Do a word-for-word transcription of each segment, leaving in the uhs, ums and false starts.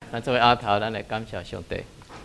咱作为阿头，咱来感谢上帝。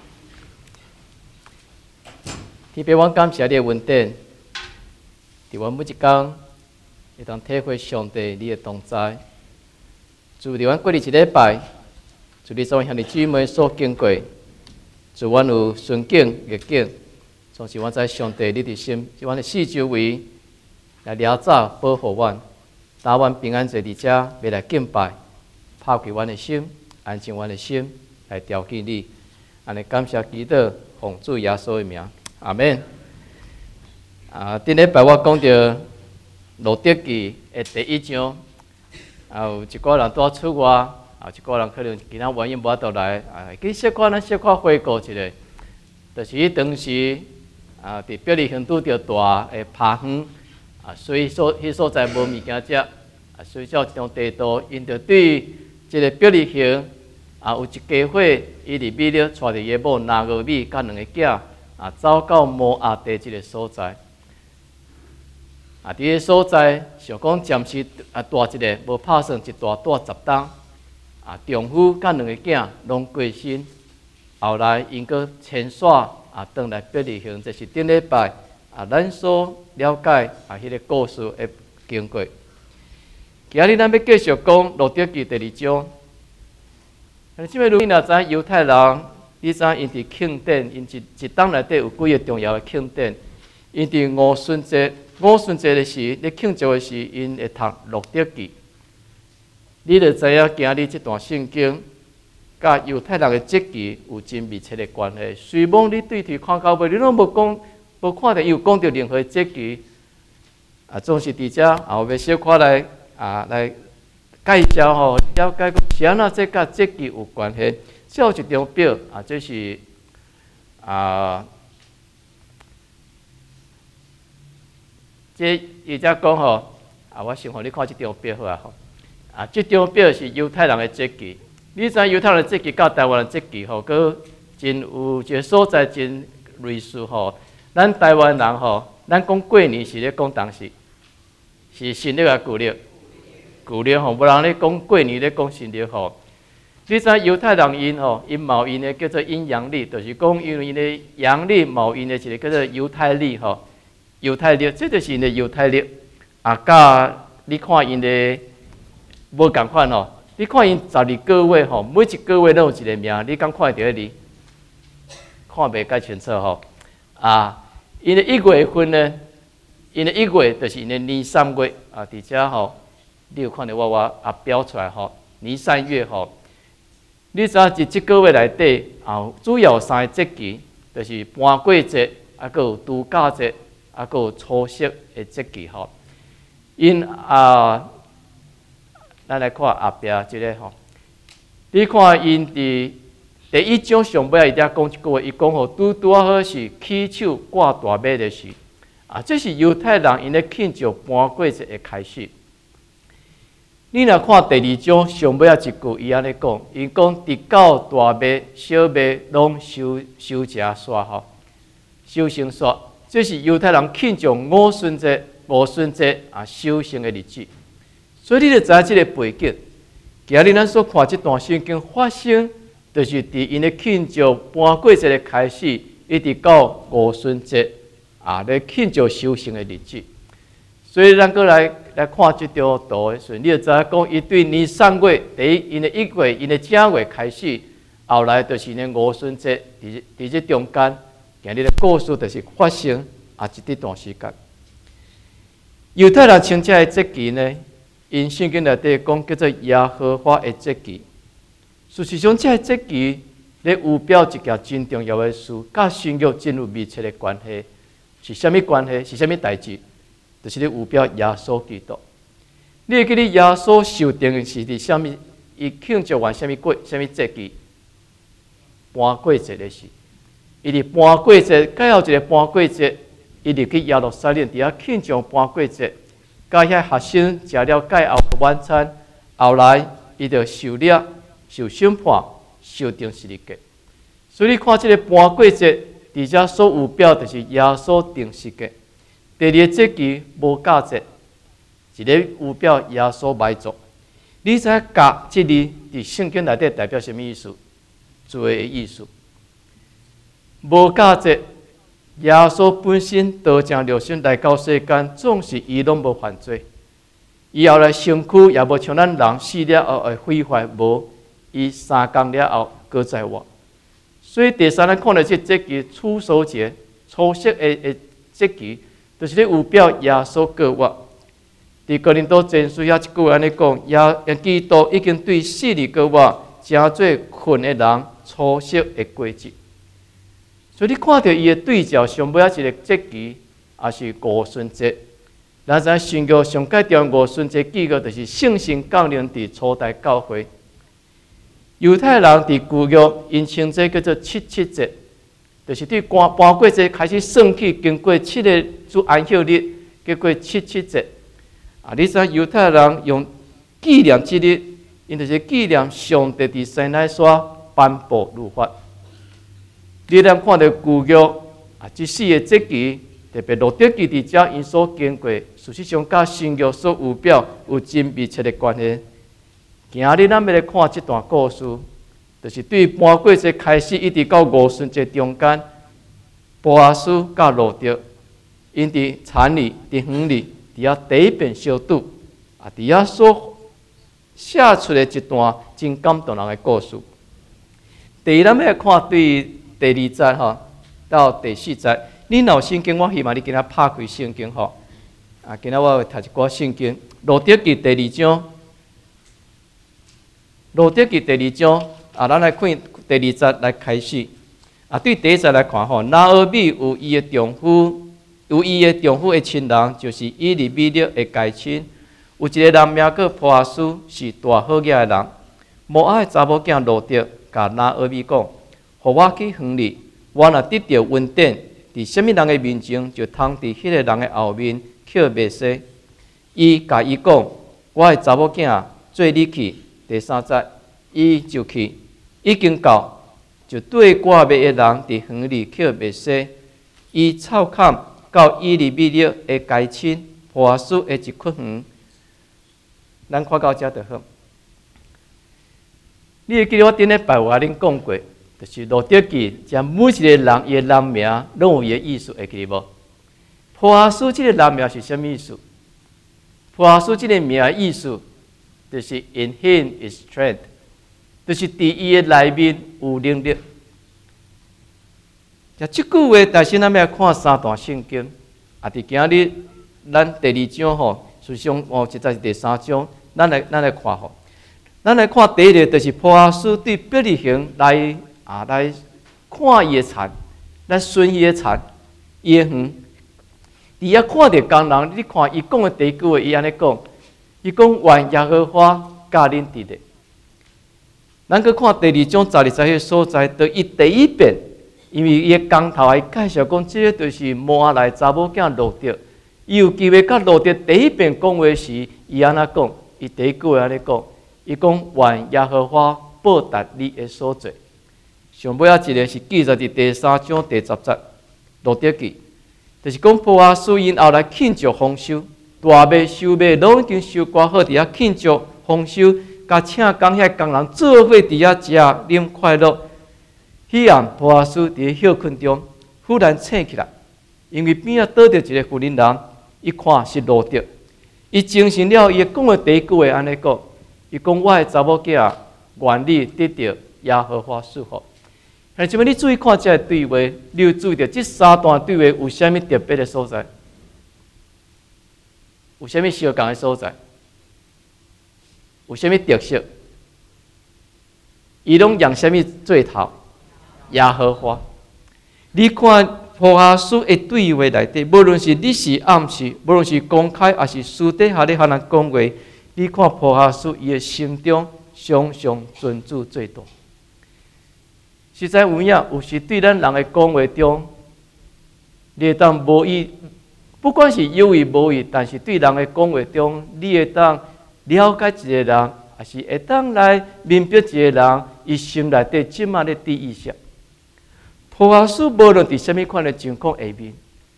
天父，我感谢你的恩典，伫我每一天会当体会上帝你的同在。自伫阮过去一礼拜，自你所有兄弟姊妹所经过，自阮有顺境逆境，总是阮在上帝你的心，伫阮的四周围来了早保护阮，打阮平安坐伫遮，要来敬拜，拍开阮的心。安静阮的心来调起你，安尼感谢祈祷，奉主耶稣的名，阿免。啊，顶礼拜我讲到路德记的第一章，啊有一个人拄出外，啊一个人可能其他原因无法度来，啊，去小可咱小可回顾一下，就是当时啊，伫伯利恒拄着大的扒荒，啊，所以所迄所在无物件食，啊，所以照一张地图，因着对即个伯利恒。啊，有一家伙，伊伫米勒带着伊某拿俄米甲两个囝，啊，走到摩押地即个所在。啊，伫个所在，想讲暂时啊，大一个无拍算一大带十担。啊，丈夫甲两个囝拢过身。后来因阁迁徙啊，转来伯利恒，这是顶礼拜啊，咱所了解啊，迄个故事的经过。今日咱要继续讲《路德记》第二章。即位如你若知犹太人，你知因伫庆典，因一一档内底有几个重要的庆典。因伫五旬节，五旬节的时，咧庆祝的时，因会读路德记。你就知影今日这段圣经，甲犹太人的节期有真密切的关系。虽望你对题看到尾，你拢无讲，无看到伊有讲到任何节期，啊，总是伫遮啊，我要小可来啊来。介绍吼，了解讲是安怎这甲节期有关系。这有一张表啊，这是啊，这伊则讲吼啊，我先互你看这张表好啊吼。啊，这张表是犹太人的节期。你知犹太人的节期甲台湾的节期吼，佮真有一个所在真类似吼。咱台湾人吼，咱讲过年是咧讲当时是新历啊旧历。旧历吼，无人咧讲过年咧讲新历吼。你知犹太人因吼，因毛因的叫做阴阳历，就是讲因为因的阳历毛因的一个叫做犹太历吼。犹太历，这就是因的犹太历。啊，甲你看因的无共款吼。你看因十二个月吼，每一个月都有一个名，你敢看得到哩？看袂介清楚吼。啊，因的一月份呢，因的一月就是因的年三月啊，伫遮吼。你有看到我我啊标出来吼，年三月吼，你知影伫即个月内底啊，主要三个节期，就是搬过节，啊，佮有度假节，啊，佮有初息的节期吼。因啊，咱来看后壁即个吼，你看因伫第一章上尾伊遮讲一句话，伊讲吼，拄拄啊好是起手挂大马的时，啊，这是犹太人因咧庆祝搬过节的开始。你若看第二章上尾啊一句，伊安尼讲，伊讲直到大麦、小麦拢收收食煞吼，收成煞，这是犹太人庆祝五旬节、五旬节啊收成的日子。所以你就知影即个背景。今日咱所看即段圣经发生，就是伫因咧庆祝搬过节的开始，一直到五旬节啊咧庆祝收成的日子。所以咱过来。来看这张图的时候，你就知影讲，伊对年三月第一，因的一月，因的正月开始，后来就是因的五旬节，伫伫这中间，今日的故事就是发生啊一这段时间。犹太人称这个节期呢，因圣经内底讲叫做耶和华的节期。事实上，这个节期咧有表一件真重要的事，甲新约真有密切的关系。是虾米关系？是虾米代志？就是咧有表耶稣基督，你会记得耶稣受定是伫虾米？伊庆祝完虾米过虾米节期？搬过节的时，伊伫搬过节，介后一个搬过节，伊入去耶路撒冷伫遐庆祝搬过节，甲遐学生食了介后晚餐，后来伊就受了受审判，受定十字架。所以你看即个搬过节，伫遮所有表就是耶稣定十字架。第二个节期无价节，一个有表耶稣埋葬。你知影“价”这字伫圣经内底代表什么意思？ 罪的意思。无价值，耶稣本身道成肉身来到世间，总是伊拢无犯罪。伊后来身躯也无像咱人死了后会毁坏，无伊三工了后搁再活。所以第三，咱看到这节期初守节、初息的的节期，就是咧有表耶稣搁活。伫哥林多前书遐一句安尼讲，耶基督已经对死里搁活，成做困的人初息的过节。所以你看到伊的对照，上尾仔一个节期，也是五旬节。咱知新约上界条五旬节记号，就是圣神降临伫初代教会。犹太人伫旧约因称这叫做七七节，就是对搬搬过节开始算起，经过七个主安息日，叫过七七节。啊，你知犹太人用纪念这日，因就是纪念上帝伫西奈山颁布律法。你咱看到旧约啊，这四个节期，特别路德记伫遮因所经过，事实上甲新约所有表有真密切的关系。今日咱要来看这段故事，就是对搬过节开始，一直到五旬节中间，波阿斯甲路德，因伫田里、伫园里，伫遐第一遍相拄，啊，伫遐所写出的一段真感动人的故事。第二，咱要来看对第二节吼到第四节，你若有圣经，我希望你今仔拍开圣经吼。啊，今仔我会读一寡圣经，路德记第二章，路德记第二章啊，咱来看第二节来开始。啊，对第一节来看吼，拿俄米有伊的丈夫，有伊的丈夫的亲人，就是以利米勒的家亲。有一个人名叫波阿斯，是大好野的人。摩押的查某囝路德甲拿俄米讲，互我去园里，我若得到恩典，伫什么人的面前，就通伫迄个人的后面捡麦穗。伊甲伊讲，我的查某囝做你去。第三节，伊就去，已经到，就对挂麦的人伫园里捡麦穗。伊操砍到以利米勒的家亲波阿斯的一窟园。咱看到这就好。你会记得我顶礼拜有甲恁讲过，就是路德记，将每一个人伊的人名拢有伊的意思，会记无？波阿斯这个人名是什么意思？波阿斯这个名的意思，就是 in him is strength， 就是伫伊的内面有能力。像这句话，但是咱要看三段圣经，啊，伫今日咱第二章吼。实际上，哦，实在是第三章，咱来咱来看吼。咱来看第一个，就是波阿斯对伯利恒来啊来看伊的田，来巡伊的田，伊的园。伫遐看到工人，你看伊讲的第一句话，伊安尼讲，伊讲愿耶和华教恁伫咧。咱去看第二章十二节迄所在，就伊第一遍，因为伊的工头还介绍讲，这个就是摩押来查某囝路德。伊有机会甲路德第一遍讲话时，伊安怎讲？伊第一句话安尼讲，伊讲愿耶和华报答你的所做。上尾仔一个是记载伫第三章第十节，路德记，就是讲波阿斯因后来庆祝丰收，大麦、小麦拢已经收割好，伫遐庆祝丰收，甲请工遐工人做伙伫遐食啉快乐。彼暗波阿斯伫休困中，忽然醒起来，因为边仔倒着一个妇人人。一看是路德，伊精神了，伊讲的第一句话安尼讲，伊讲我的查某囝愿你得到耶和华祝福。但是，你注意看这个对话，你有注意到这三段对话有啥物特别的所在？有啥物相共的所在？有啥物特色？伊拢用啥物做头？耶和华。你看。波阿斯的对话内底，无论是你是暗示，无论是公开，还是私底下咧，和人讲话，你看波阿斯伊的心中常常尊主最大。实在有影，有时对咱人的讲话中，你会当无意，不管是有意无意，但是对人的讲话中，你会当了解一个人，还是会当来明白一个人，伊心内底即马咧伫意识。波阿斯无论伫什么款的情况下面，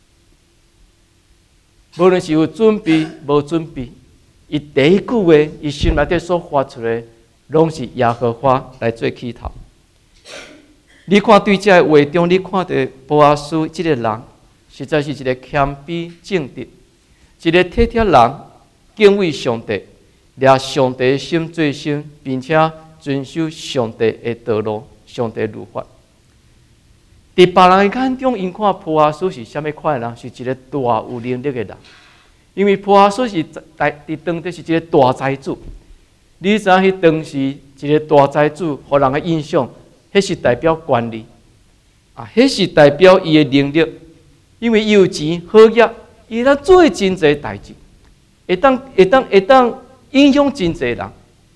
无论是有准备无准备，伊第一句话，伊心内底所发出的，拢是耶和华来做起头。 你看对这话中，你看到波阿斯这个人，实在是一个谦卑正直，一个体贴人，敬畏上帝，掠上帝的心做心，并且遵守上帝的道路、上帝的律法。伫别人的眼中，因看波阿斯是虾米款的人？是一个大有能力的人。因为波阿斯是在伫当地是一个大财主。你知影迄当时一个大财主，互人的印象，迄是代表权力，啊，迄是代表伊的能力。因为伊有钱好业，伊当做真侪代志，会当会当会当影响真侪人。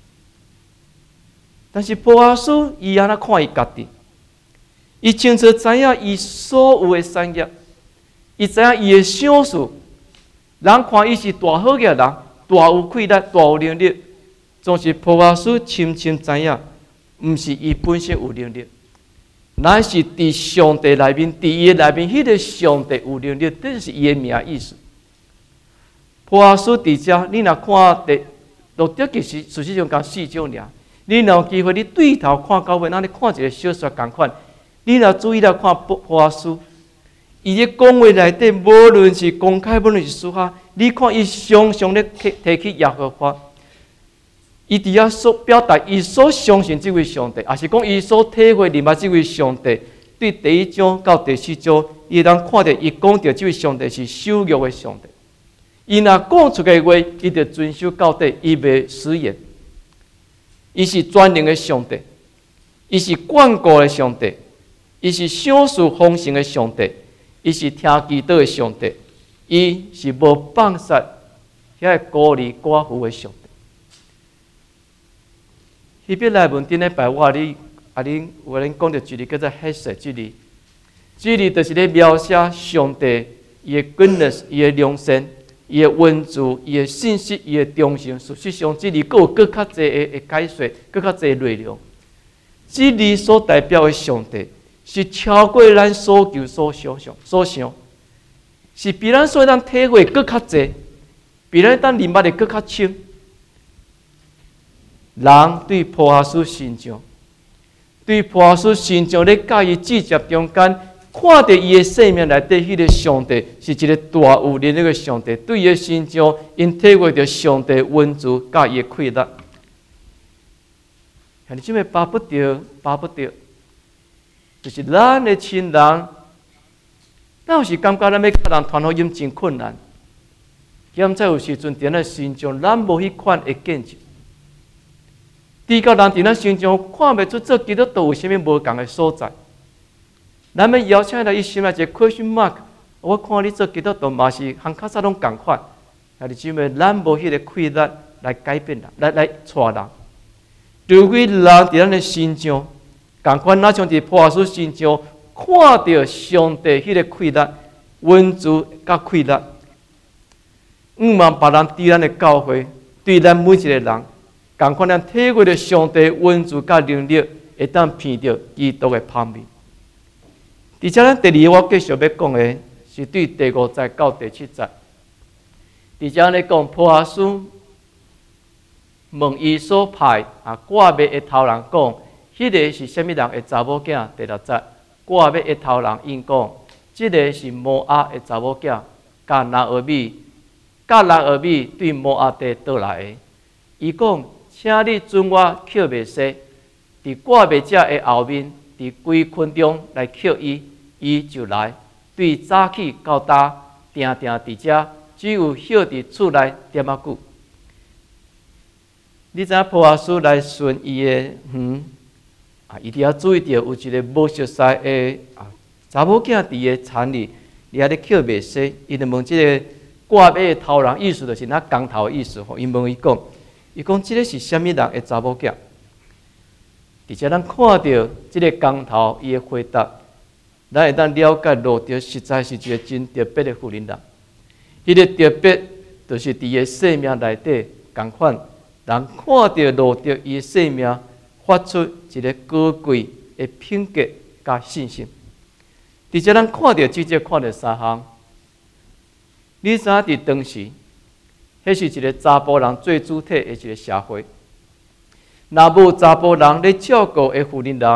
但是波阿斯伊安怎看伊家己？伊清楚知影伊所有的产业，伊知影伊的小事，人看伊是大好嘅人，大有气力，大有能力。总是波阿斯深深知影，毋是伊本身有能力，乃是伫上帝内面，伫伊内面迄个上帝有能力，这就是伊的名意思。波阿斯伫遮，你若看第录着，其实事实上讲四种尔。你若有机会，你对头看到尾，那你看一个小说共款。你若注意来看波阿斯，伊咧讲话内底，无论是公开，无论是私下，你看伊常常咧提提起耶和华。伊伫遐所表达，伊所相信这位上帝，也是讲伊所体会、明白这位上帝。对第一章到第四章，伊当看到伊讲到这位上帝是守约的上帝。伊若讲出个话，伊就遵守到底，伊袂食言。伊是全能的上帝，伊是眷顾的上帝，伊是赏赐丰盛的上帝，伊是听祈祷的上帝，伊是无放杀遐个孤儿寡妇的上帝。希伯来文顶咧白话哩，啊，恁有人讲到一字叫做黑色之字，这字就是咧描写上帝伊的 goodness， 伊的良善，伊的温柔，伊的信息，伊的忠诚。事实上，这字佫有更较济的的解说，更较济内容。这字所代表的上帝，是超过咱所求所想象所想，是比咱所当体会更较济，比咱当明白的更较深。人对波阿斯心肠，对波阿斯心肠咧，介意直接中间看到伊的生命内底，迄个上帝是一个大有能力的上帝。对伊的心肠，因体会到上帝温柔甲伊的快乐。兄弟姊妹，巴不得，巴不得，就是咱的亲人，咱有时感觉咱要甲人传福音真困难，兼且有时阵伫咱心中，咱无迄款的见证。伫到人伫咱心中看袂出做基督徒有啥物无共的所在，咱要邀请来伊心内一个 question mark。我看你做基督徒嘛是和较早拢共款，兄弟姊妹，咱无迄个气力来改变人，来来带人。如果人伫咱的心中共款，那像伫波阿斯心中看到上帝迄个气力、温柔甲气力，毋望别人对咱的教会，对咱每一个人。共款咱体会着上帝温柔甲能力，会当闻到基督的香味。而且咱第二我继续要讲的是对第五节到第七节。而且咧讲波阿斯问伊所派啊挂麦的头人讲，迄个是虾米人的查某囝？第六节挂麦的头人因讲，即个是摩押的查某囝，甲拿俄米，甲拿俄米对摩押地倒来的。伊讲。请你准我捡麦西，伫挂麦者的后面，伫规群中来捡伊，伊就来。对早起到搭，定定伫遮，只有歇伫厝内点仔久。你知影波阿斯来顺伊的园啊，伊伫遐注意到有一个无熟悉的啊查某囝伫个田里，伫遐咧捡麦西，伊就问即个挂麦的头人，意思就是那工头的意思吼。伊问伊讲。伊讲：即个是虾米人的查某囝？而且咱看到即个工头伊的回答，咱会当了解路德实在是一个真特别的妇人人。迄个特别，就是伫个生命内底共款，人看到路德伊的生命发出一个高贵的品格甲信心。而且咱看到即个看到三项，你知影伫当时？迄是一个查甫人最主体的一个社会。若无查甫人咧照顾的妇人人，伫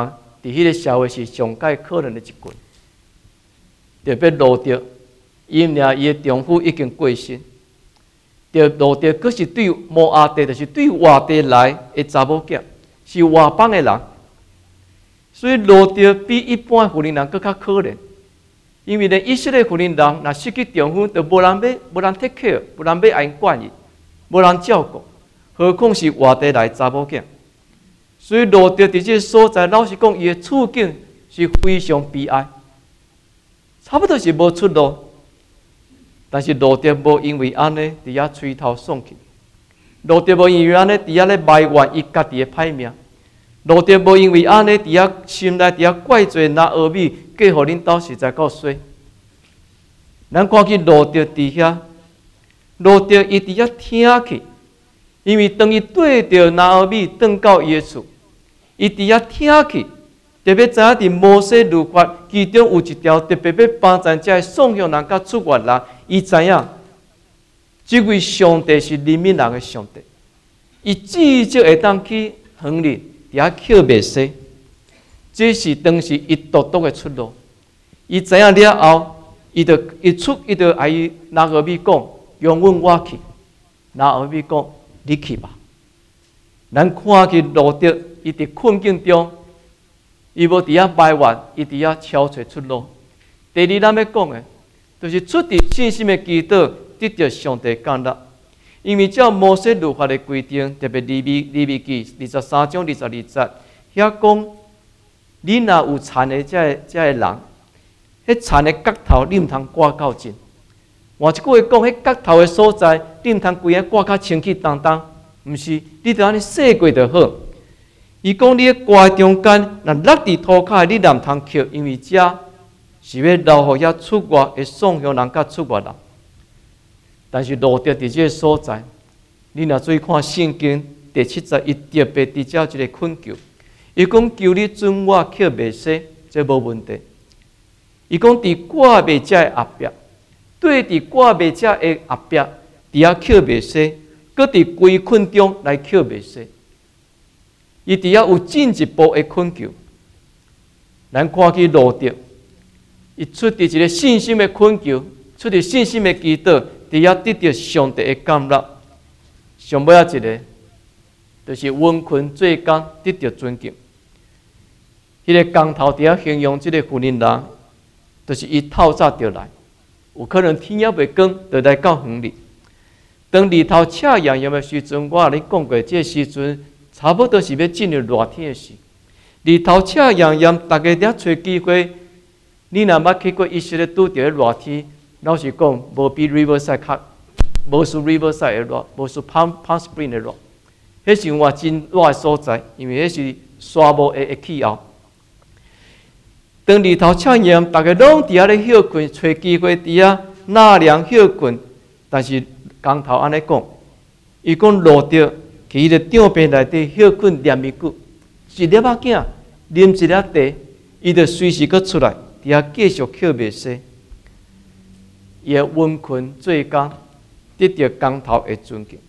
伫迄个社会是上界可怜的一群，特别路德，因俩伊的丈夫已经过身，着路德佫是对摩阿地，就是对外地来的查某囝，是外邦的人，所以路德比一般妇人人佫较可怜，因为连以色列妇人人若失去丈夫，就无人要无人 take care， 无人要爱管伊，无人照顾，何况是外地来查某囝。所以路德伫这个所在，老实讲，伊的处境是非常悲哀，差不多是无出路。但是路德无因为安尼伫遐垂头丧气，路德无因为安尼伫遐咧埋怨伊家己的歹命，路德无因为安尼伫遐心内伫遐怪罪拿俄米，嫁互恁兜实在够衰。咱看见路德伫遐，路德伊伫遐听去，因为当伊对着拿俄米转到伊的厝。伊伫遐听去，特别知影伫摩西律法其中有一条特别要帮助这送向人甲出外人，伊知影，这位上帝是怜悯人的上帝，伊至少会当去亨利伫遐捡麦西，这是当时伊独独的出路。伊知影了后，伊就伊出伊就爱伊拿俄米讲，用阮我去，拿俄米讲，你去吧。咱看见路德。伊伫困境中，伊无伫遐埋怨，伊伫遐超找出路。第二，咱要讲的，就是出于信心的祈祷，得到上帝干纳。因为照摩西律法的规定，特别利未利未记二十三章二十二节，遐讲，你若有残的这这个人，迄残的角头你毋通挂到尽。换一句话讲，迄角头的所在，你毋通规个挂较清气当当，毋是，你着安尼洗过就好。伊讲：你喺挂中间，若落伫涂骹，你若毋通捡，因为这是要留互遐出外会送向人甲出外人。但是路德伫这个所在，你若注意看圣经第七节，伊特别伫遮一个恳求，伊讲：求你准我捡麦西，这无问题。伊讲：伫挂麦遮的后壁，对伫挂麦遮的后壁，伫遐捡麦西，搁伫规困中来捡麦西。伊伫遐有进一步的恳求，咱看见路德，伊出伫一个信心的恳求，出伫信心的祈祷，伫遐得到上帝的感纳。上尾啊一个，就是温困做工得到尊敬。迄、那个工头伫遐形容即个妇人人，就是伊透早就来，有可能天也未光，就来到园里。当日头赤炎炎的时阵，我甲你讲过，这个时阵。差不多是要进入热天的时，日头赤炎炎，大家伫找机会。你若捌去过以色列拄着热天，老实讲，无比 Riverside 较，无输 Riverside 的热，无输 Palm Palm Spring 的热。迄是我真热的所在，因为迄是沙漠的气候。当日头赤炎，大家拢伫遐咧休困，找机会伫遐纳凉休困。但是工头安尼讲，伊讲路德。伊伫帐边内底休困念一句，一粒仔囝啉一粒茶，伊就随时搁出来，伫遐继续捡麦西。伊的温困做工，得到工头的尊敬。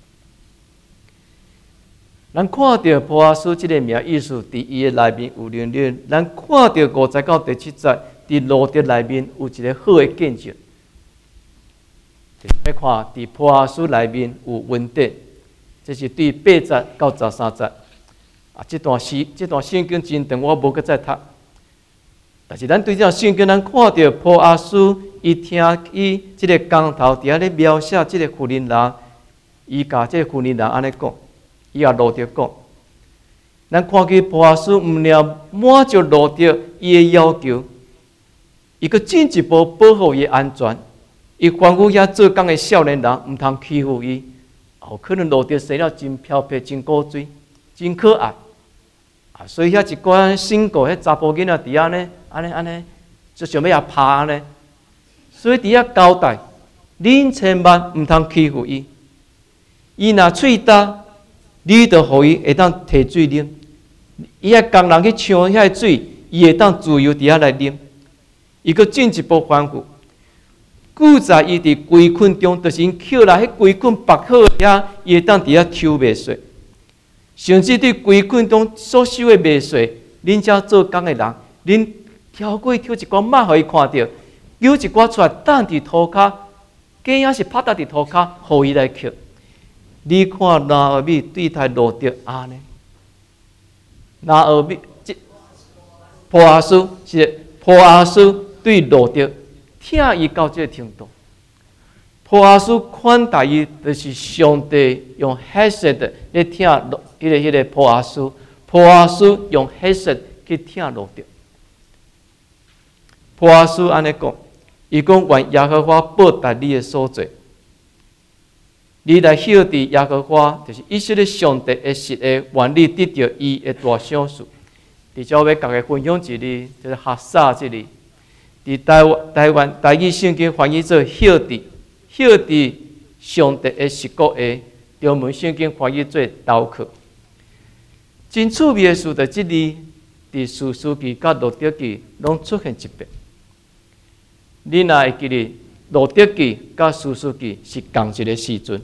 咱看到波阿斯这个名意思，伫伊的内面有连连。咱看到五十到第七节，伫路德内面有一个好的见证。要看伫波阿斯内面有温德。这是对八节到十三节啊，这段诗、这段圣经真长，我无搁再读。但是咱对这段圣经，咱看到波阿斯伊听伊这个工头伫遐咧描写这个妇人人，伊甲这个妇人人安尼讲，伊也路德讲，咱看见波阿斯毋了满足路德伊的要求，伊搁进一步保护伊安全，伊吩咐遐做工的少年人毋通欺负伊。有可能路德生了真漂泊、真古锥、真可爱，啊！所以遐一寡新过迄查甫囡仔伫遐呢，安尼安尼，就想要遐拍安尼。所以伫遐交代，恁千万毋通欺负伊。伊若喙干，你着互伊会当摕水啉。伊遐工人去抢遐水，伊会当自由伫遐来啉。伊阁进一步吩咐。古在伊伫规困中，就是因捡来迄规困白好遐，伊会当伫遐抽麦穗，甚至对规困中所收的麦穗， 恁遮做工的人，恁挑过挑一寡肉，互伊看到，揪一寡出来，担伫涂骹，鸡仔是拍搭伫涂骹，互伊来吸。你看拿俄米对待罗德安尼，拿俄米即波阿斯是波阿斯对罗德，疼伊到这个程度。波阿斯款待伊，就是上帝用黑色的来疼罗，迄个迄个波阿斯，波阿斯用黑色去疼罗德。波阿斯安尼讲，伊讲愿耶和华报答你的所做。你来晓得耶和华，就是以色列上帝的实的，愿你得到伊的大赏赐。伫遮要甲个分享一例，就是哈萨这里，伫台湾台湾台语圣经翻译做晓得，晓得上帝的实国的，中文圣经翻译做刀客。真趣味的事，就即里伫士师记甲路德记拢出现一遍。你若会记哩，路德记甲士师记是同一个时阵。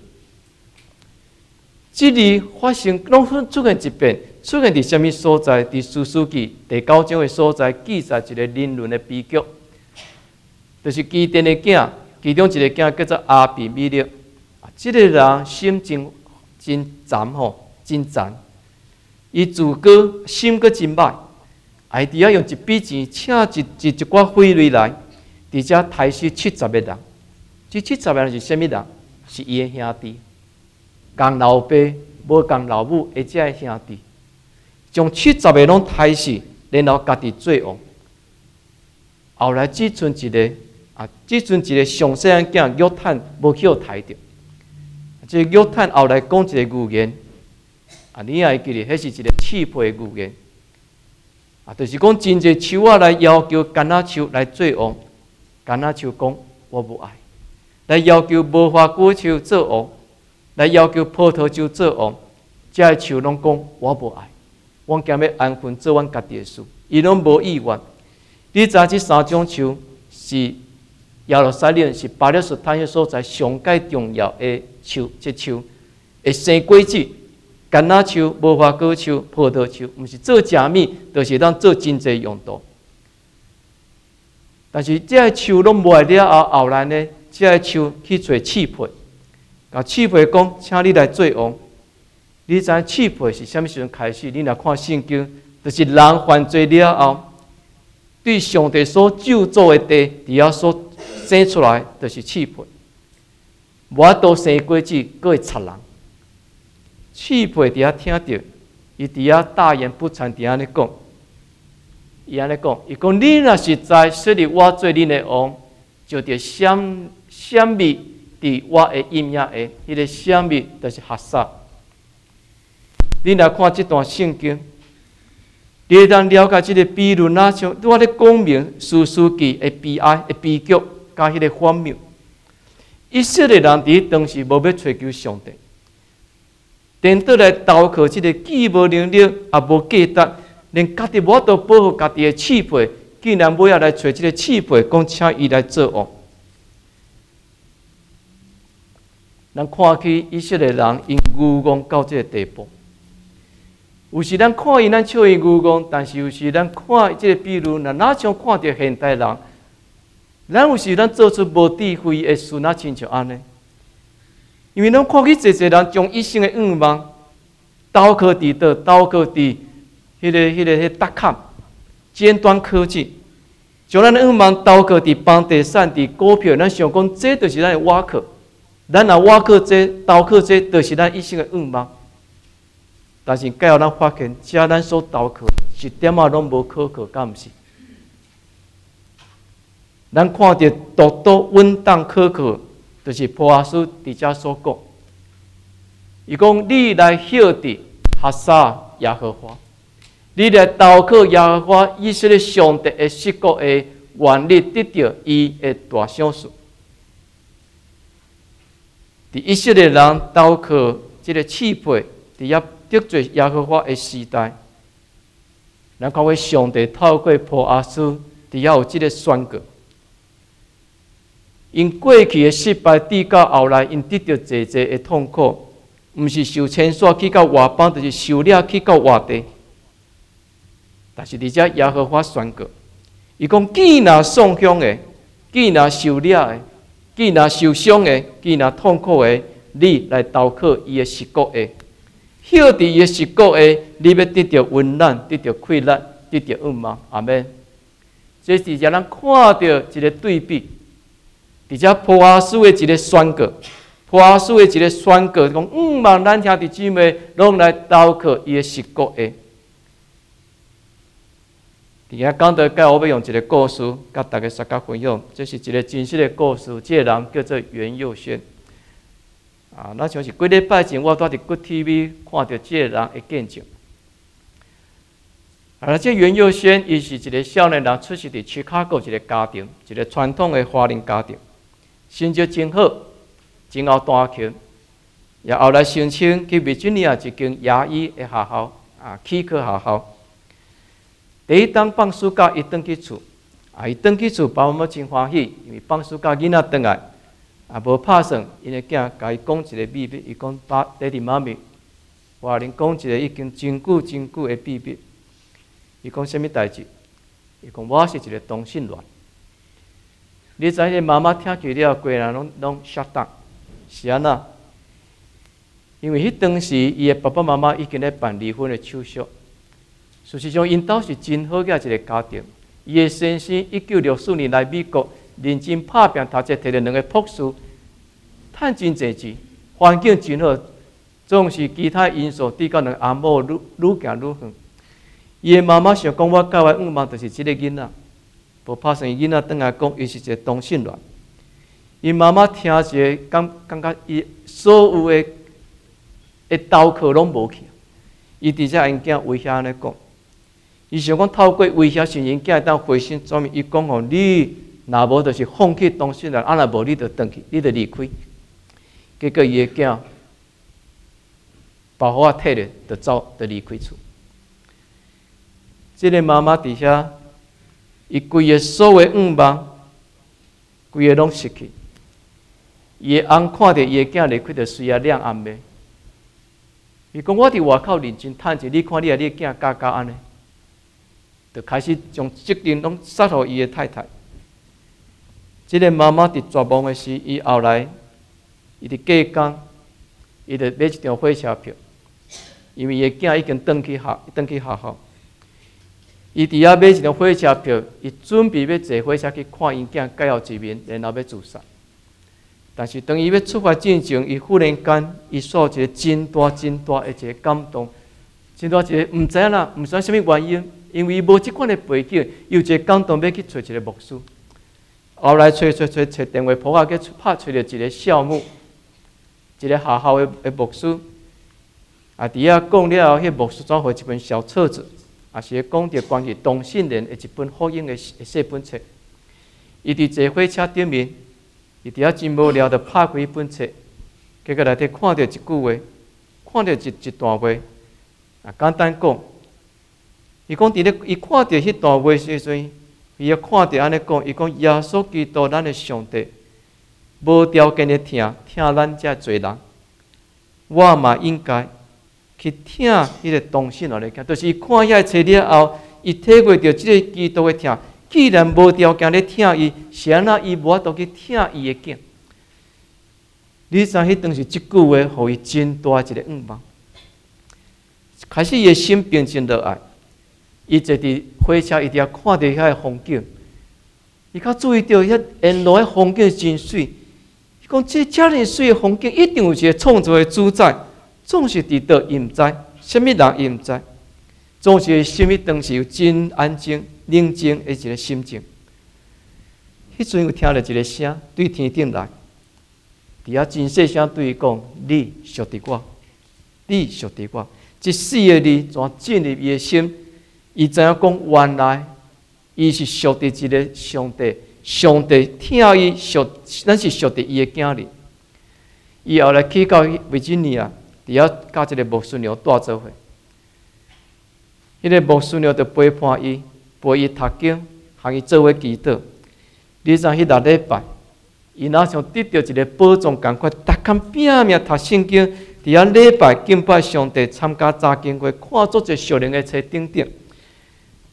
即里发生拢出现一遍，出现伫什么所在？伫士师记第九章的所在，记载一个人伦的悲剧，就是基甸的囝，其中一个囝叫做阿比米勒。啊，即个人心真真残吼，真残。伊自个心阁真歹，哎，伫遐用一笔钱请一一一寡匪类来，伫遮杀死七十个人。这七十个人是啥物人？是伊的兄弟。共老爸无共老母，而这个兄弟，将七十个拢杀死，然后家己做王。后来只剩一个啊，只剩一个上细汉囝约坦无去互杀着。这约坦后来讲一个预言，啊，你也会记得，迄是一个刺配的预言。啊，就是讲真侪树仔来要求橄榄树来做王，橄榄树讲我不爱，来要求无花果树做王。来要求葡萄树做王，这树拢讲我无爱，我今要安分做阮家己的事，伊拢无意愿。你知这三种树是耶路撒冷是巴勒斯坦迄所在上界重要的树，这树会生果子，橄榄树、无花果树、葡萄树，毋是做食物，就是当做真济用途。但是这树拢无爱了后，后来呢，这树去找刺配。啊，刺配讲，请你来做王。你知影刺配是啥物时阵开始？你若看圣经，就是人犯罪了后，对上帝所救助的地，伫遐所生出来，就是刺配。无法度生果子，佫会杀人。刺配伫遐听到，伊伫遐大言不惭伫安尼讲，伊安尼讲，伊讲你若实在设立我做恁的王，就得闪闪灭。伫我的阴影下，迄个闪灭就是哈萨。你来看这段圣经，你会当了解这个比论啊，像我咧讲明士师记的悲哀、的悲剧，加迄个荒谬。以色列人伫当时无要追求上帝，颠倒来投靠这个既无能力也无价值，连家己无法度保护家己的刺配，竟然尾仔来找这个刺配，讲请伊来做王。咱看起以色列人因愚妄到这个地步，有时咱看伊咱笑伊愚妄，但是有时咱看这个比如，若哪像看到现代人，咱有时咱做出无智慧的事，哪亲像安尼？因为咱看起侪侪人将一生的愿望投靠伫倒，投靠伫迄个、迄个、迄搭坎尖端科技，将咱的愿望投靠伫房地产、伫股票，咱想讲这就是咱的瓦靠。咱若挖靠这、投靠这，就是咱一生的愿望。但是，盖后咱发现，遮咱所投靠一点仔拢无可靠，敢毋是？咱看到独独稳当可靠，就是波阿斯伫遮所讲。伊讲：你来晓得哈萨耶和华，你来投靠耶和华以色列上帝的十国的愿力，得到伊的大赏赐。伫以色列人投靠这个刺配，伫遐得罪耶和华的时代，咱看为上帝透过波阿斯，伫遐有这个宣告。因过去的失败，抵到后来，因得到济济的痛苦，毋是受牵线去到外邦，就是受了去到外地。 但是伫遮耶和华宣告，伊讲：既若丧凶的，既若受掠的，既若受伤的，既若痛苦的，你来投靠伊的十国的，晓伫伊的十国的，你要得到温暖，得到快乐，得到恩嘛。阿门。这是让咱看到一个对比，伫遮波阿斯的一个宣告，波阿斯的一个宣告，讲毋望咱兄弟姊妹拢来投靠伊的十国的。伫遐讲到，甲我要用一个故事，甲大家大家分享，这是一个真实的故事。这个人叫做袁佑轩。啊，那像是几礼拜前，我伫伫 Good T V 看到这个人的见证。啊，这袁佑轩，伊是一个少年人，出世伫芝加哥一个家庭，一个传统的华人家庭，成绩真好，真后弹琴，也后来申请去维吉尼亚一间牙医的学校，啊，齿科学校。第一当放暑假，伊转去厝，啊，伊转去厝，爸爸妈妈真欢喜，因为放暑假囡仔转来，啊，无拍算，因个囝甲伊讲一个秘密，伊讲爸、爹哋、妈咪，我甲恁讲一个已经真久真久的秘密。伊讲什么代志？伊讲我是一个同性恋。你知影妈妈听去了，规人拢拢 shut down， 是安那？因为迄当时伊的爸爸妈妈已经咧办离婚的手续。事实上，因兜是真好嘅一个家庭。伊的先生一九六四年来美国，认真拍拼，读册摕了两个博士，赚真济钱，环境真好。总是其他因素对到两阿某愈愈行愈远。伊的妈妈想讲，我教的愿望就是即个囡仔，无拍算伊囡仔转来讲，伊是一个同性恋。伊妈妈听一个感感觉，伊所有的的投靠拢无去。伊直接因囝威胁安尼讲，伊想讲透过威胁，使因囝当回心转意。伊讲吼，你若无就是放弃同性恋，啊若无你就转去，你就离开。结果伊的囝把火摕咧，就走，就离开厝。这个妈妈伫遐，伊规个所有愿望，规个拢失去。伊的翁看到伊的囝离开，就随啊两暗暝。伊讲我伫外口认真趁钱，你看你啊，你的囝教教安尼，就开始将责任拢撒互伊的太太。这个妈妈伫绝望的时，伊后来，伊伫假工，伊就买一张火车票，因为伊的囝已经转去学，转去学校。伊伫遐买一张火车票，伊准备要坐火车去看因囝最后一面，然后要自杀。但是当伊要出发进前，伊忽然间伊受一个真大真大的一个感动，真大一个毋知影啦，毋知影什么原因，因为伊无即款的背景，有一个感动要去找一个牧师。后来找找找找电话簿啊，去拍找着一个校牧，一个学校的的牧师。啊，伫遐讲了后，迄牧师转回一本小册子。也是讲着关于同性恋的一本福音的细本册。伊伫坐火车顶面，伊伫遐真无聊，就拍开一本册，结果内底看到一句话，看到一一段话。啊，简单讲，伊讲伫咧，伊看到迄段话时阵，伊也看到安尼讲，伊讲耶稣基督咱的上帝，无条件的听听咱遮侪人，我嘛应该。去听迄个同性恋的囝，就是伊看遐册了后，伊体会到即个基督的听。既然无条件咧听伊，是安那伊无法度去听伊的囝。你知迄当时即句话，互伊真大一个愿望。开始伊的心平静落来，伊坐伫火车，伊伫遐看到遐个风景，伊较注意到遐沿路的风景真水。伊讲这遮尔水的风景，一定有一个创造的主宰。总是伫倒，伊毋知；什么人伊毋知。总是心里当时有真安静、宁静的一个心情。迄阵有听到一个声，对天顶来，伫遐真细声对伊讲：“你属伫我，你属伫我。”这四个字怎进入伊的心？伊知影讲，原来伊是属伫一个上帝，上帝听伊属，咱是属伫伊的囝里。伊后来去到维吉尼亚。伫遐甲一个牧师娘带做伙，迄个牧师娘就陪伴伊，陪伊读经，和伊做伙祈祷。你知迄六礼拜，伊若像得到一个宝藏共款，逐工拼命读圣经，伫遐礼拜敬拜上帝，参加查经会，看足一熟练的册顶顶。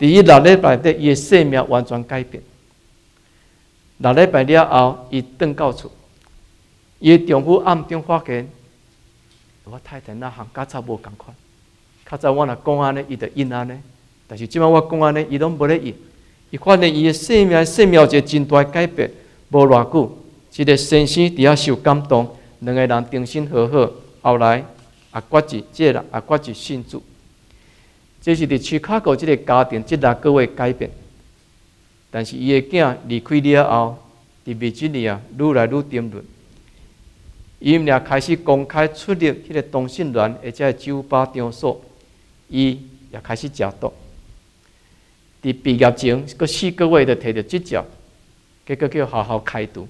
第一六礼拜的伊的生命完全改变。六礼拜了后，伊转到厝，伊的丈夫暗中发现，我太太那行较早无共款。较早我若讲安尼，伊就应安尼；但是即摆我讲安尼，伊拢无咧应。伊发现伊的生命生命有一个真大改变，无偌久，一个先生伫遐受感动，两个人重新和好。后来也决志，即个人也决志信主。这是伫徐卡狗即个家庭即六个月改变。但是伊的囝离开了后，伫维吉尼亚愈来愈沉沦。伊们俩开始公开出入迄个同性恋，而且酒吧场所，伊也开始食毒。伫毕业前，佮四个月就摕到执照，结果叫学校开除。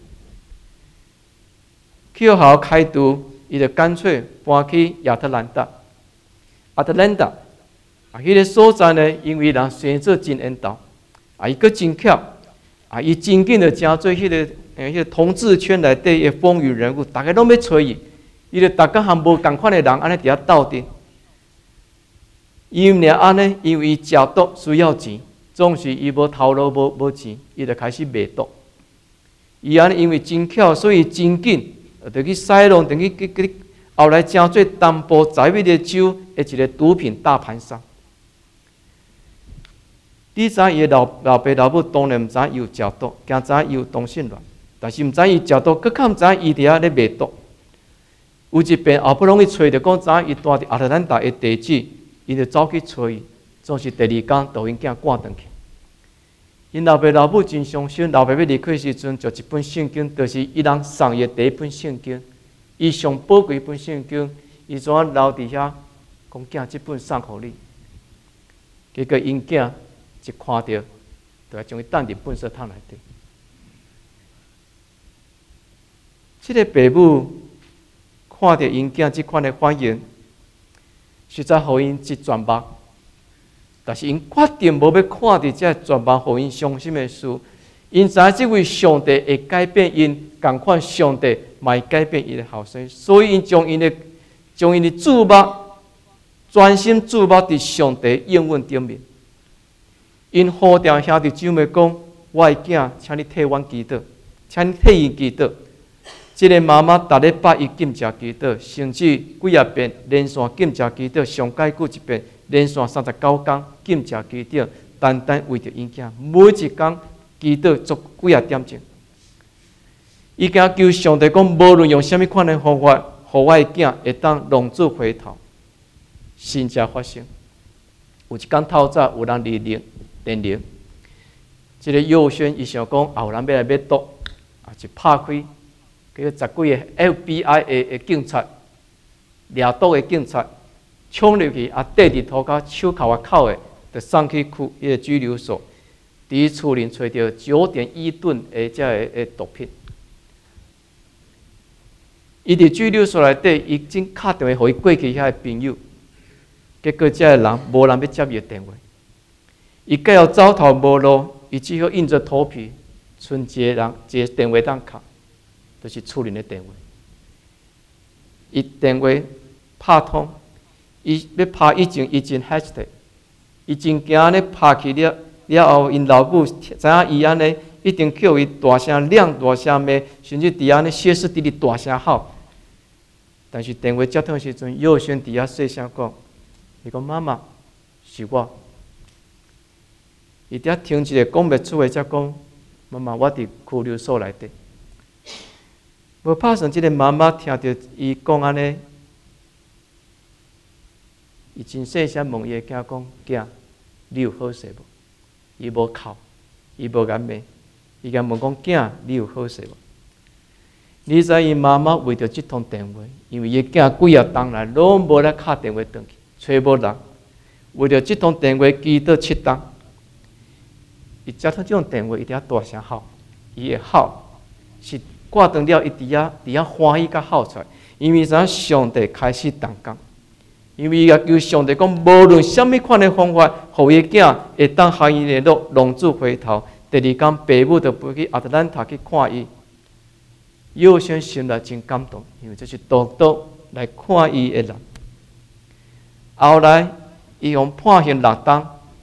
去学校开除，伊就干脆搬去亚特兰大。亚特兰大啊，迄个所在呢，因为人生做真缘投。啊，伊佫真巧，啊，伊真紧就成做迄个诶，迄个同志圈内底诶风云人物，大家拢要找伊，伊就逐工含无共款诶人安尼伫遐斗阵。伊毋俩安尼，因为伊食毒需要钱，总是伊无头路无无钱，伊就开始卖毒。伊安尼因为真巧，所以真紧就去塞弄，等于去去后来成做东部在位的州诶一个毒品大盘商。你知伊老老爸老母当然毋知伊有食毒，惊知伊有同性恋，但是毋知伊食毒，佫较毋知伊伫遐咧卖毒。有一遍后不容易找着讲知伊住伫亚特兰大的地址，伊就走去找伊，总是第二天就因囝赶转去。因老爸老母真伤心，老爸要离开时阵，就一本圣经，就是伊人送伊的第一本圣经，伊上宝贵一本圣经，伊怎啊留伫遐，讲囝即本送互你。结果因囝一看到，就要将伊放入粪扫桶内底。这个爸母看到因囝即款的反应，实在互因一全目。但是因决定无要看到这全目互因伤心的事。因知影这位上帝会改变因，共款上帝嘛会改变伊的后生，所以因将因的将因的注目专心注目伫上帝应允顶面。因呼召兄弟姊妹讲：“我的囝，请你替阮祈祷，请你替伊祈祷。”这个妈妈逐礼拜伊禁食祈祷，甚至几啊遍连续禁食祈祷，上解久一遍，连续三十九天禁食祈祷，单单为着因囝，每一天祈祷足几啊点钟。伊惊求上帝讲，无论用什么款的方法，互我的囝会当浪子回头。真正发生，有一天透早有人嚟铃。电铃，这个幼轩伊想讲后人要来买毒，啊，就拍开，结果十几个 F B I 的的警察，掠毒的警察冲入去，啊，缀伫涂骹手铐啊铐的，就送去区迄个拘留所。伫伊厝里找到九点一吨的这个的毒品。伊伫拘留所内底，已经敲电话互伊过去遐的朋友，结果这个人无人要接伊的电话。伊计要走投无路，伊只好硬着头皮，剩一个人一个电话当敲，就是厝里的电话。伊电话拍通，伊要拍以前，伊真 hesitate， 伊真惊安尼拍去了了后，因老母知影伊安尼，一定叫伊大声亮、大声骂，甚至伫安尼歇斯底里大声吼。但是电话接通时阵，幼轩伫遐细声讲：“伊讲妈妈，是我。”伊伫遐听一个讲袂出的，才讲：“妈妈，我伫拘留所内底。”无拍算，即个妈妈听到伊讲安尼，伊真细声问伊个囝讲：“囝，你有好势无？”伊无哭，伊无甲骂，伊甲问讲：“囝，你有好势无？”你知伊妈妈为着即通电话，因为伊囝几啊冬来拢无咧敲电话转去，找无人，为着即通电话祈祷七冬。伊接到这种电话，伊伫遐大声吼，伊会吼，是挂断了，伊伫遐伫遐欢喜甲吼出来，因为知上帝开始动工，因为伊也求上帝讲，无论什么款的方法，互伊囝会当和伊联络，浪子回头。第二天，爸母就飞去亚特兰大去看伊，幼轩心内真感动，因为这是独独来看伊的人。后来，伊用判刑六冬。伫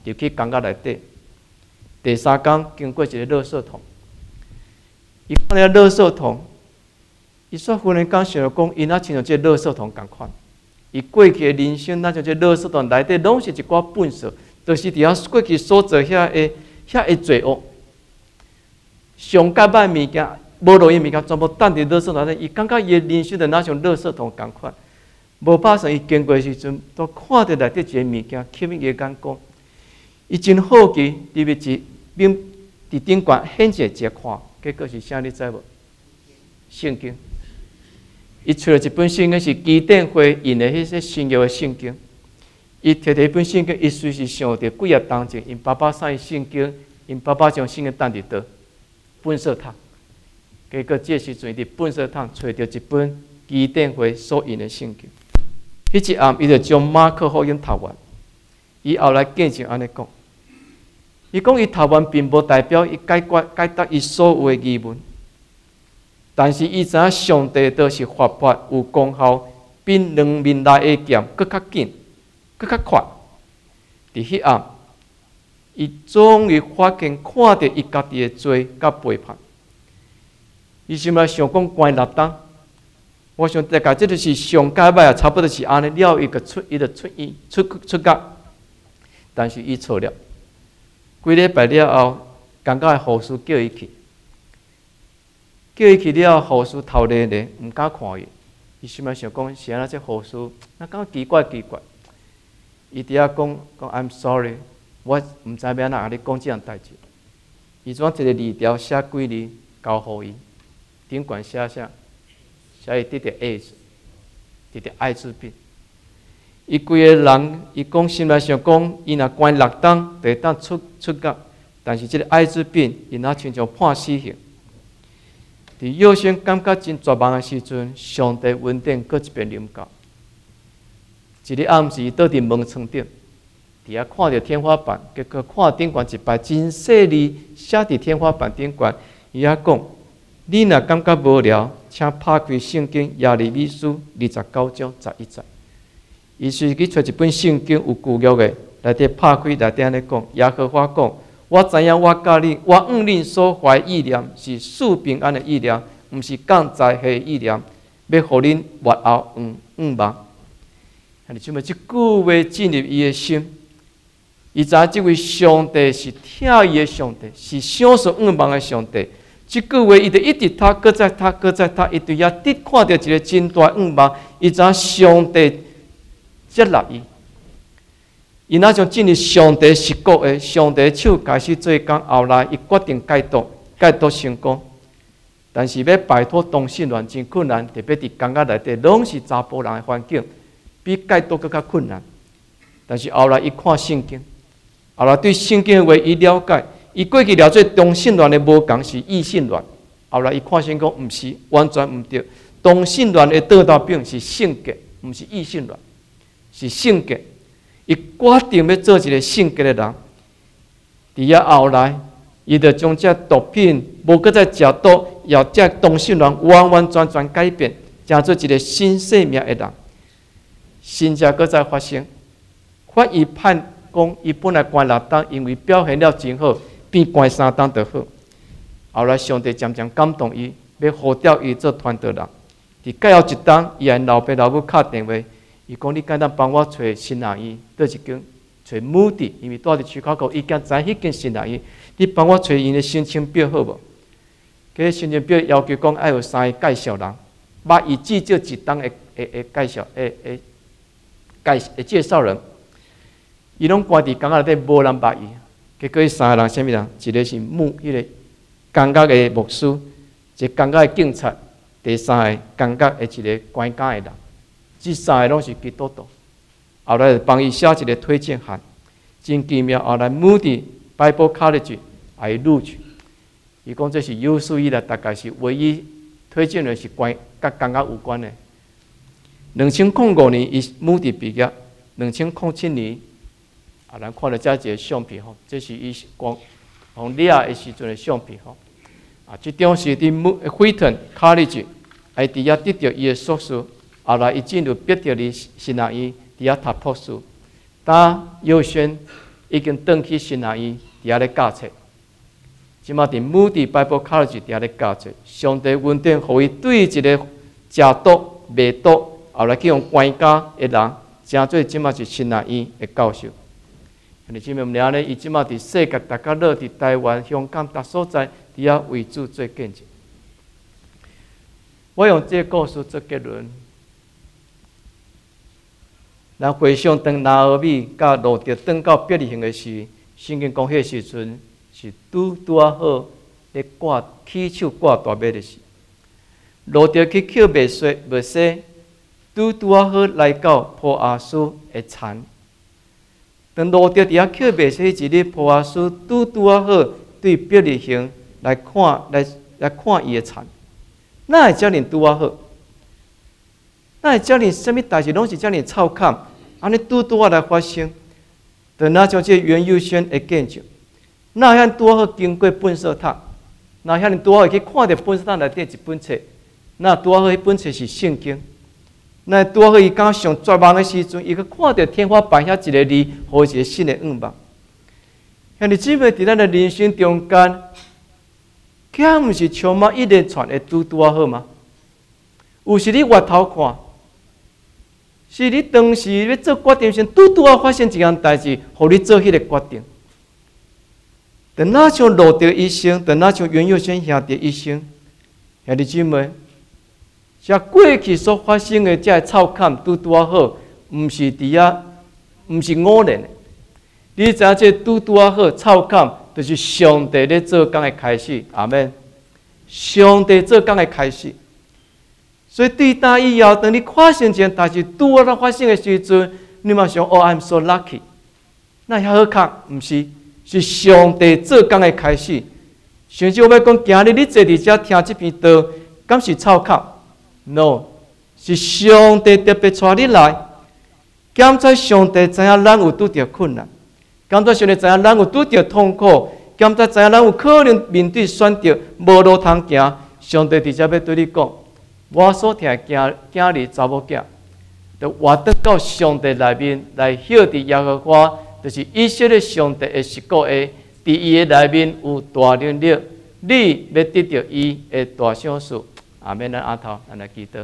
入去工厂内底。第三天经过一个垃圾桶，伊看了垃圾桶，伊煞忽然间想到讲，伊若亲像这垃圾桶共款。伊过去的人生，那像这垃圾桶内底拢是一寡粪扫，就是伫遐过去所做遐个遐个罪恶，上甲歹物件。无路用物件全部等伫垃圾桶内底，伊感觉伊的人生就若像垃圾桶共款。无打算伊经过的时阵，都看到内底一个物件，吸引伊眼光。伊真好奇，入去一面伫顶悬显一个看，结果是啥？你知无？圣经。伊找了一本圣经，是基甸会印的迄些新约的圣经。伊摕着迄本圣经，伊随时想着几啊当前，因爸爸送伊圣经，因爸爸将圣经放伫倒粪扫桶。结果这时阵，伫粪扫桶找到一本基甸会所印的圣经。迄一暗，伊就将马可福音读完。伊后来见证安尼讲，伊讲伊读完并无代表伊解决解答伊所有的疑问，但是伊知影上帝都是活泼有功效，比两面来的剑搁较紧，搁较快。伫迄暗，伊终于发现看到伊家己的罪甲背叛。伊心内想讲关六当，我想大概这就是上界歹啊，差不多是安尼了，伊个出伊就出伊出出觉，但是伊错了。几礼拜了后，刚刚的护士叫伊去，叫伊去了后，护士头咧咧，毋敢看伊。伊心内想讲是安怎这护士，那敢奇怪奇怪。伊伫遐讲讲 I'm sorry， 我毋知要安怎甲你讲即样代志。伊怎一个字条写几字交互伊。顶悬写啥？写伊得着 AIDS， 得着艾滋病。伊规个人，伊讲心内想讲，伊若关六档，就会当出出觉。但是即个艾滋病，伊若亲像判死刑。伫幼先感觉真绝望的时阵，上帝恩典搁一遍临到。一日暗时，伊倒伫门床顶，伫遐看着天花板，结果看顶悬一排真细字写伫天花板顶悬，伊遐讲。你若感觉无聊，请拍开圣经耶利米书二十九章十一节。伊是去找一本圣经有旧约的，内底拍开内底安尼讲，耶和华讲：我知影我甲你，我向恁所怀意念是赐平安的意念，毋是降灾祸的意念，要互恁末后黄黄望。啊！你想要即句话进入伊的心，伊知影即位上帝是听伊的上帝，是享受黄望的上帝。即句话，伊就一直读，搁再读，搁再读，伊对遐直看到一个真大愿望，伊知影上帝接纳伊。伊若像进入上帝十国的，上帝手开始做工，后来伊决定戒毒，戒毒成功。但是要摆脱同性恋真困难，特别伫工厂内底，拢是查甫人的环境，比戒毒更较困难。但是后来伊看圣经，后来对圣经的话伊了解。伊过去了解同性恋的无共是异性恋，后来伊看圣讲毋是，完全毋对。同性恋的倒头柄是性格，毋是异性恋，是性格。伊决定要做一个性格的人。伫遐后来，伊就将这毒品无搁再食毒，要这同性恋完完全全改变，成做一个新生命的人。新正搁再发生，法院判讲伊本来关六档，因为表现了真好。变关三档就好。后来上帝渐渐感动伊，要呼调伊做传道人。伫介后一档，伊向老爸老母敲电话，伊讲：你敢当帮我找新人医，倒一间找母地，因为住伫区口口，伊惊知迄间新人医，你帮我找因的申请表好无？搿申请表要求讲要有三个介绍人，捌伊至少一档的的的介绍，诶诶介诶介绍人，伊拢关伫工厂内底无人捌伊。结果，伊三个人，啥物人？一个是牧，迄个工厂的牧师，一个工厂的警察，第三个工厂的一个关监的人。这三个拢是基督徒。后来就帮伊写一个推荐函，真奇妙。后来牧的 Bible College 也录取。伊讲这是有史以来大概是唯一推荐的是关甲工厂有关的。两千零五年，伊牧的毕业。两千零七年。啊，咱看到遮一个相片吼，这是伊光从掠的时阵的相片吼。啊，即张是伫 Wheaton College， 还伫遐得到伊的硕士，后来伊进入别条的新学院，伫遐读博士。当佑轩已经转去新南医伫遐咧教册。即马伫母地 Bible College 伫遐咧教册，上帝恩典，互伊对一个食毒、卖毒，后来去用关家的人，真做即马是新南医的教授。兄弟姊妹，毋了咧，伊即马伫世界，大家乐伫台湾、香港逐所在，伫遐为主做见证。我用这个故事做结论。咱回想当拿俄米甲路德转到伯利恒的时，圣经讲迄时阵是拄拄啊好咧挂起手挂大麦的时，路德去捡麦穗麦穗，拄拄啊好来到波阿斯的田。当路德伫遐捡麦穗一日，波阿斯拄拄啊好对伯利恒来看来来看伊的田，哪会遮尔拄啊好？哪会遮尔什么代志拢是遮尔臭坎？安尼拄拄啊来发生，就那像这袁佑轩的见证，哪遐拄好经过本色塔，哪遐拄好会去看到本色塔内底一本册，那拄好迄本册是圣经，那拄好伊刚上绝望的时阵，伊去看到天花板遐一个字，互伊一个新的愿望。兄弟姊妹，伫咱的人生中间，遐毋是充满一连串的拄拄啊好吗？有时你回头看。是你当时要做决定时，拄拄啊发生一件代志，互你做迄个决定。就那像路德一生，就那像袁佑轩兄弟一生，兄弟姊妹，像过去所发生的这臭坎，拄拄啊好，毋是伫遐，毋是偶然的。你知影这拄拄啊好臭坎，就是上帝咧做工的开始。阿门。上帝做工的开始。所以对打以后，当你发生一件代志拄啊发生的时阵，你嘛想哦 ，I'm so lucky， 那遐好康，毋是，是上帝做工的开始。甚至我要讲，今日你坐伫遮听这篇道，敢是臭靠 ？No， 是上帝特别带你来。检测上帝知影咱有拄着困难，检测上帝知影咱有拄着痛苦，检测知影咱有可能面对选择无路通行。上帝伫遮要对你讲。我所听的囝囝儿查某囝，就活得到上帝内面来晓得耶和华，就是以色列上帝的十个下，伫伊的内面有大能力，你要得到伊的大赏赐。阿免咱阿头，咱来祈祷。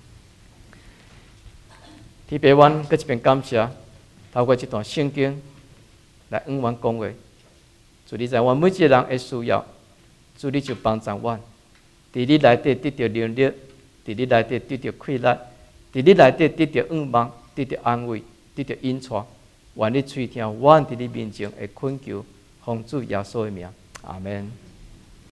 天父，阮搁一遍感谢，透过这段圣经来向阮讲话，主你知阮每一个人的需要，主你就帮助阮，伫你内底得到能力。伫你内底得到快乐，伫你内底得到愿望，得到安慰，得到引带，愿你垂听阮伫你面前的恳求，奉主耶稣的名，阿门。